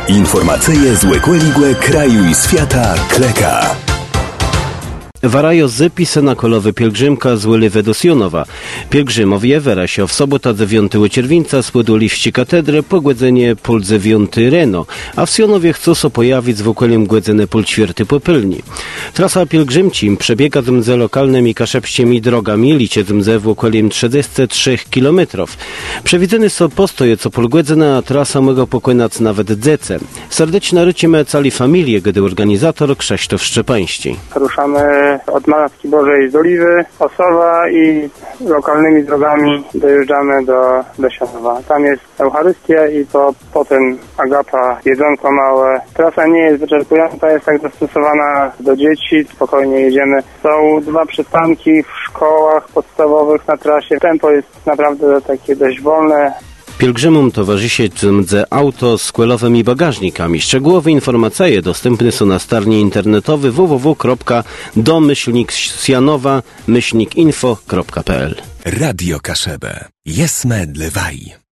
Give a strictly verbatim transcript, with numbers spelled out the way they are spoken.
Informacje z łekłe kraju i świata kleka. Warajo zypise na kolowy pielgrzymka z Łyly do Sionowa. Pielgrzymowie wera się w sobota dziewiątego czerwieńca spłoduli w katedrę pogłedzenie pól dziewiąty reno, a w Sionowie chcą so pojawić z wokoliem głedzene pól ćwierty popylni. Trasa pielgrzymci przebiega zmze lokalnymi kaszepściemi drogami, licie zmze wokoliem trzydzieści trzy kilometrów. Przewidzeny są postoje co pól głedzene, a trasa mogła pokłynać nawet dzece. Serdecznie rycimy cali familię, gdy organizator Krzysztof Szczepański. Ruszamy od Matki Bożej z Oliwy, Osowa i lokalnymi drogami dojeżdżamy do, do Sionowa. Tam jest Eucharystia i to potem agapa, jedzonko małe. Trasa nie jest wyczerpująca, jest tak dostosowana do dzieci, spokojnie jedziemy. Są dwa przystanki w szkołach podstawowych na trasie. Tempo jest naprawdę takie dość wolne. Pielgrzymom towarzyszy zmdze auto z kwelowymi bagażnikami. Szczegółowe informacje dostępne są na starnie internetowej w w w kropka domyślnik sianowa myślnik info kropka p l. Radio Kaszebę. Jesme dlewaj.